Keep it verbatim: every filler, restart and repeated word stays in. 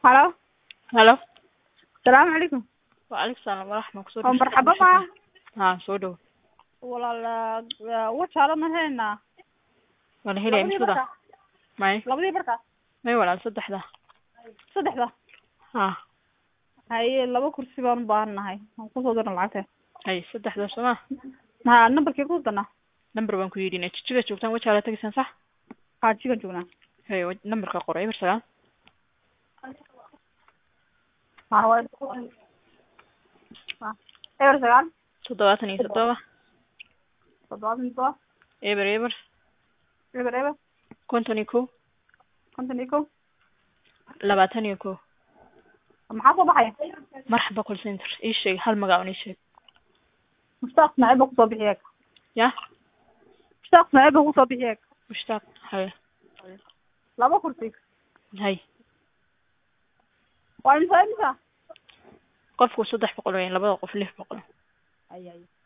هلا هلا السلام عليكم. وعليكم السلام ورحمة الله oo marxaba ma ها soo dhow walaal wajaalo ma heynaa wala helaya labadii mishkuda barka may labadii barka may walaal saddexda saddexda ha haye laba kursi baan u baahannahay aan kusoo dirno lacagta hay saddexda soma ha numberkii ku dana number baan ku yidhi jijiga joogtaan wajaala tagisan sax ha jigan joognaa hay numberka qor eber sagaal ha waa ha eber sagaal toddobaatan iyo toddoba toddobaatan iyo toddoba eber eber eber eber konton iyo kow konton iyo kow labaatan iyo kow maxaa soo baxaya marxaba call center ii sheeg hal magac ii sheeg mushtaaq ismaaciil baa kusoo bixiyeeg ya mushtaaq ismaaciil baa kusoo bixiyeeg mushtaaq hay laba kursi hay waa imisa imisa qofku saddex boqol weyn labada qof lix boqol ay ay